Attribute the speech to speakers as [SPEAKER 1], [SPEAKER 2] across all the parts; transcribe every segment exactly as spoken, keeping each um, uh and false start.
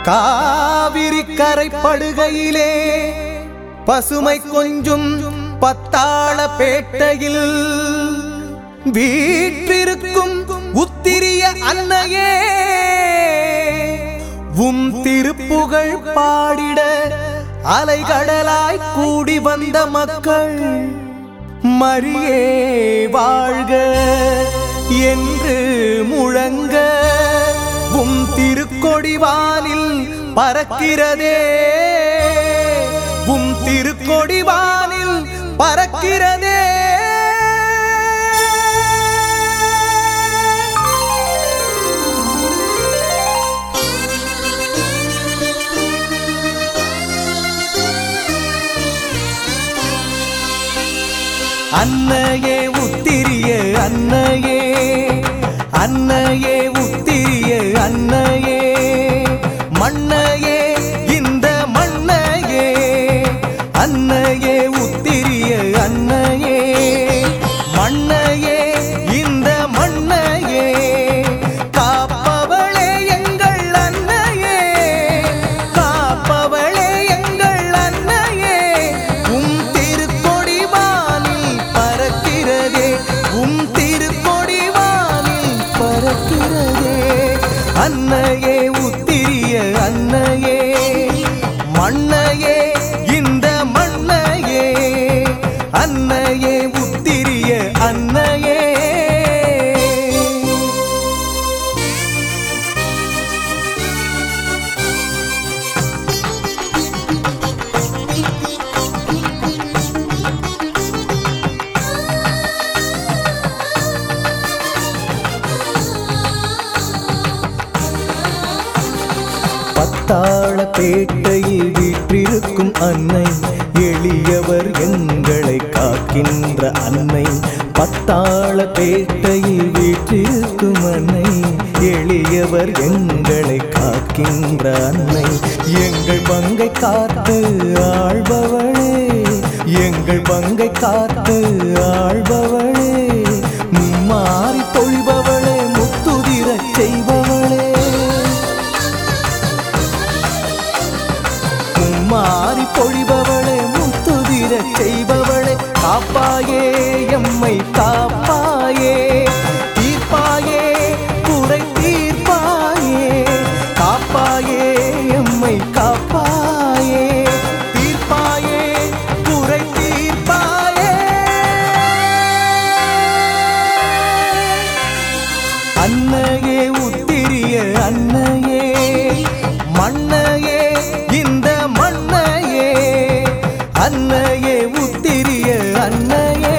[SPEAKER 1] காவிரி கரைப்படுகையிலே பசுமை கொஞ்சும் பத்தாள பேட்டையில் வீற்றிருக்கும் உத்திரிய அன்னையே உம் திருப்புகழ் பாடிட அலைகடலாய் கூடி வந்த மக்கள் மரியே வாழ்க என்று முழங்க உம் திருக்கொடிவானில் பறக்கிறதே உம் திருக்கொடிவானில் பறக்கிறதே. அன்னையே உத்திரிய அன்னையே அன்னையே உத்திரிய அன்னையே மண்ணையே இந்த மண்ணையே அன்னையே உத்திரிய அன்னையே மண்ணையே இந்த மண்ணையே காப்பவளே எங்கள் அன்னையே காப்பவளே எங்கள் அன்னையே உம் திருக்கொடிவானில் பறக்கிறதே உம் திருக்கொடிவானில் பறக்கிறதே. அன்னையே உத்திரிய அன்னையே மண்ணையே இந்த மண்ணையே அன்னையே உத்திரிய அன்னையே. பத்தாள பேட்டையில் வீற்றிருக்கும் அன்னை எளியவர் எங்களை காக்கின்ற அன்னை பத்தாள பேட்டையில் வீற்றிருக்கும் அன்னை எளியவர் எங்களை காக்கின்ற அன்னை எங்கள் பங்கை காத்து ஆள்பவளே எங்கள் பங்கை காத்து ஆள்பவளே மாறி பொழிபவளே முத்துதிரச் செய்பவளே மாறி பொழிபவளே முத்துதிரச் செய்பவளே காப்பாயே எம்மை காப்பாயே தீர்ப்பாயே குறை தீர்ப்பாயே காப்பாயே எம்மை காப்பாயே தீர்ப்பாயே குறை தீர்ப்பாயே. அன்னையே உத்திரிய அன்னையே மண்ணையே இந்த மண்ணையே அன்னையே உத்திரிய அன்னையே.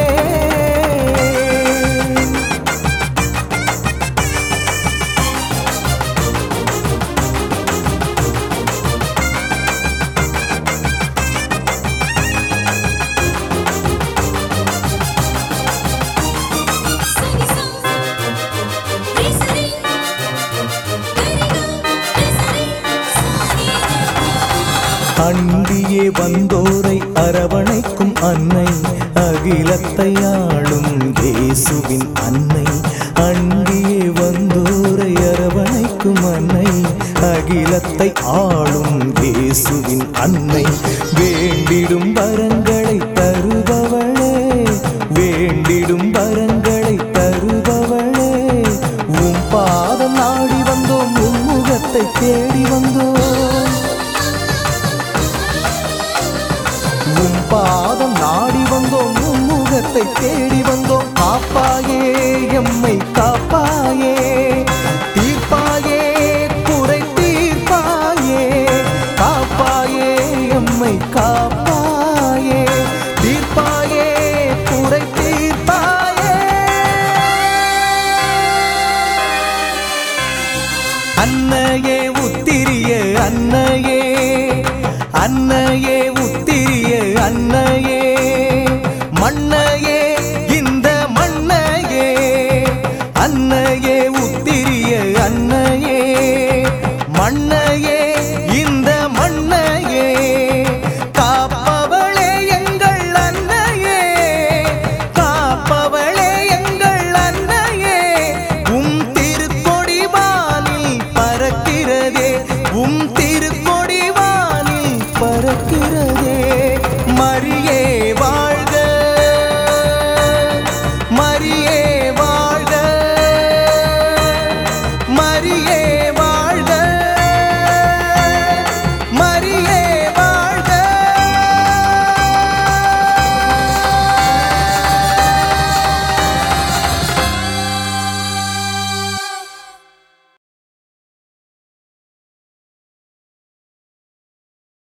[SPEAKER 1] அண்டியே வந்தோரை அரவணைக்கும் அன்னை அகிலத்தை ஆளும் இயேசுவின் அன்னை அண்டியே வந்தோரை அரவணைக்கும் அன்னை அகிலத்தை ஆளும் இயேசுவின் அன்னை வேண்டிடும் வரங்களை தருபவளே வேண்டிடும் வரங்களை தருபவளே உம் பாதம் நாடி வந்தோம் உம் முகத்தை தேடி வந்தோம் உம் பாதம் நாடி வந்தோம் உம் முகத்தை தேடி வந்தோம் காப்பாயே எம்மை காப்பாயே தீர்ப்பாயே குறை தீர்ப்பாயே காப்பாயே எம்மை காப்பாயே தீர்ப்பாயே குறை தீர்ப்பாயே. அன்னையே உத்திரிய அன்னையே அன்னையே உத்திரிய அன்னையே